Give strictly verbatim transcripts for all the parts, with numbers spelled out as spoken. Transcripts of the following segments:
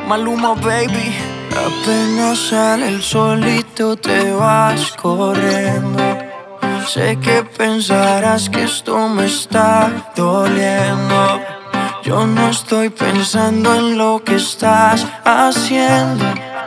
Maluma, baby. Apenas sale el solito te vas corriendo. Sé que pensarás que esto me está doliendo. Yo no estoy pensando en lo que estás haciendo.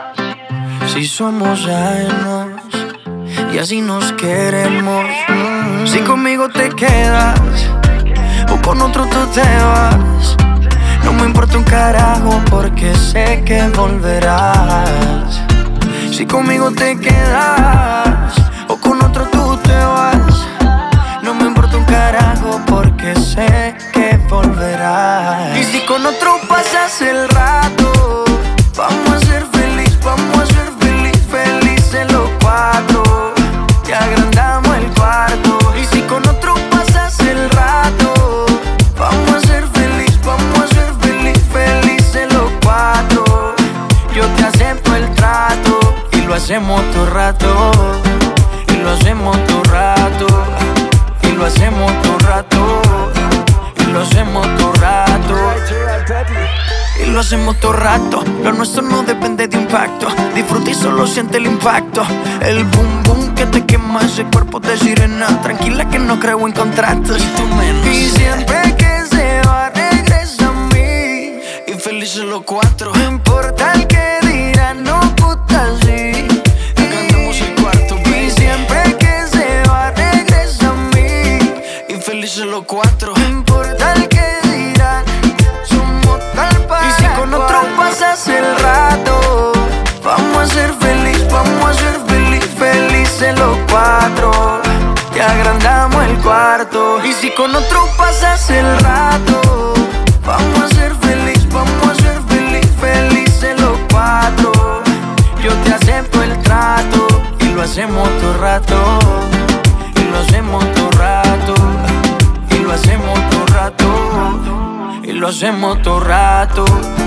Si somos ajenos y así nos queremos. Si conmigo te quedas o con otro tú te vas, no me importa un carajo porque sé que volverás. Si conmigo te quedas o con otro tú te vas, no me importa un carajo porque sé que volverás. Y si con otro pasas el rato, vamos a ser feliz, vamos a ser feliz, felices los cuatro. Te agrandamos el cuarto. Y si con otro pasas el rato, vamos a ser feliz, vamos a ser feliz, felices los cuatro. Yo te acepto el trato y lo hacemos todo rato. Y lo hacemos todo rato. Y lo hacemos todo rato. Y lo hacemos todo rato. Y lo hacemos todo rato. Lo nuestro no depende de impacto. Disfruta y solo siente el impacto. El boom boom que te quema ese cuerpo de sirena. Tranquila que no creo en contratos. Y tú menos. Y siempre que se va regresa a mí. Y felices los cuatro. No importa el que dirán, no puta sí. Agrandamos el cuarto, baby. Y siempre que se va regresa a mí. Y felices los cuatro. No importa el que dirán, somos tal para. Y si con otro pasas el rato, vamos a ser feliz, vamos a ser feliz, felices los cuatro. Te agrandamos el cuarto. Y si con otro pasas el rato, vamos a ser feliz, vamos a ser feliz, felices los cuatro. Yo te acepto el trato y lo hacemos todo rato. Y lo hacemos todo rato. Y lo hacemos todo rato. Y lo hacemos todo rato.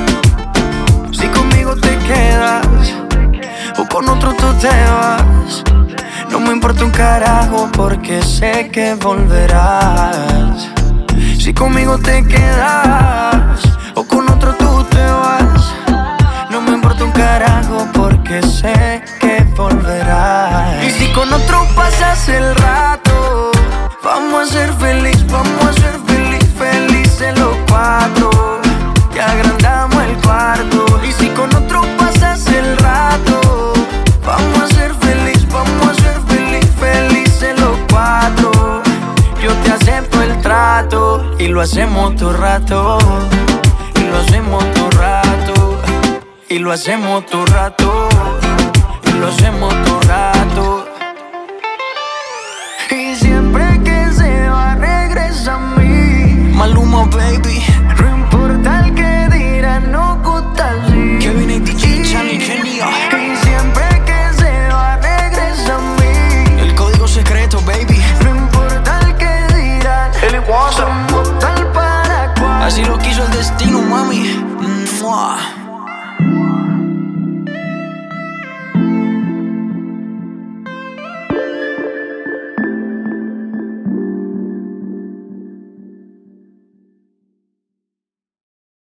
Si conmigo te quedas o con otro tú te vas, no me importa un carajo porque sé que volverás. Si conmigo te quedas o con otro tú te vas, no me importa un carajo porque sé que volverás. Y si con otro pasas el rato, vamos a ser feliz, vamos a ser feliz, felices los cuatro. Te agrandamos el cuarto. Y si con otro pasas el rato, vamos a ser feliz, vamos a ser feliz, felices los cuatro. Yo te acepto el trato y lo hacemos todo rato. Y lo hacemos todo rato. Y lo hacemos todo rato. Y lo hacemos todo rato.